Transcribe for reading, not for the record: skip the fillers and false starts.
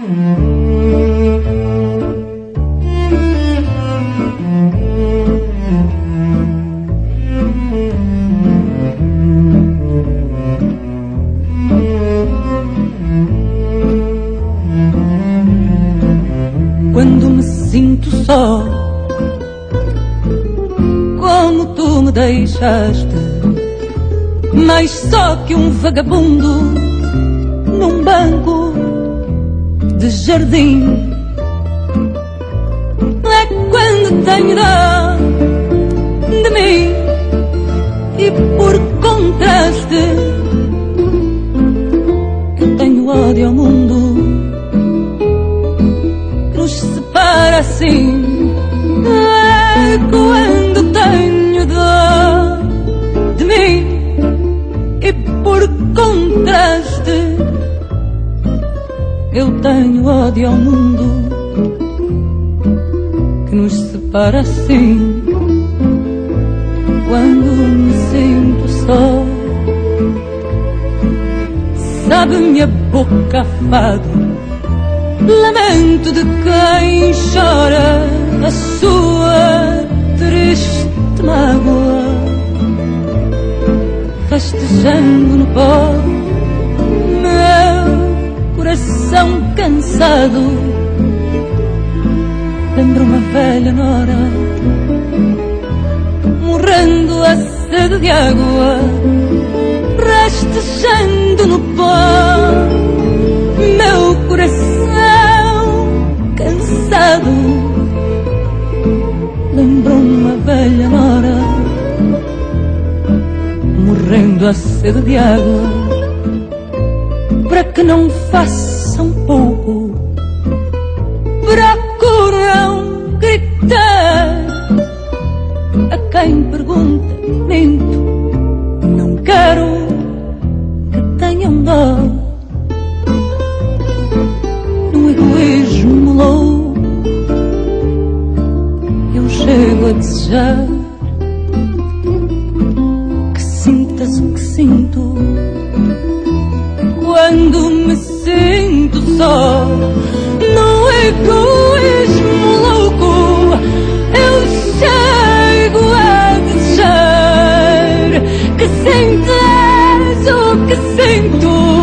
Quando me sinto só, como tu me deixaste, mais só que um vagabundo num banco de jardim. É quando tenho dó de mim e por contraste eu tenho ódio ao mundo que nos separa assim. É quando tenho dó de mim e por contraste eu tenho ódio ao mundo que nos separa assim. Quando me sinto só, sabe-me a boca a fado, lamento de quem chora a sua triste mágoa, rastejando no pó meu coração cansado. Lembro uma velha nora morrendo a sede de água, rastejando no pó meu coração cansado. Lembro uma velha nora morrendo a sede de água, para que não façam pouco, procuram gritar. A quem pergunta, minto, não quero que tenham dó. No egoísmo louco eu chego a desejar que sintas o que sinto quando me sinto só. No egoísmo louco eu chego a desejar que sintas o que sinto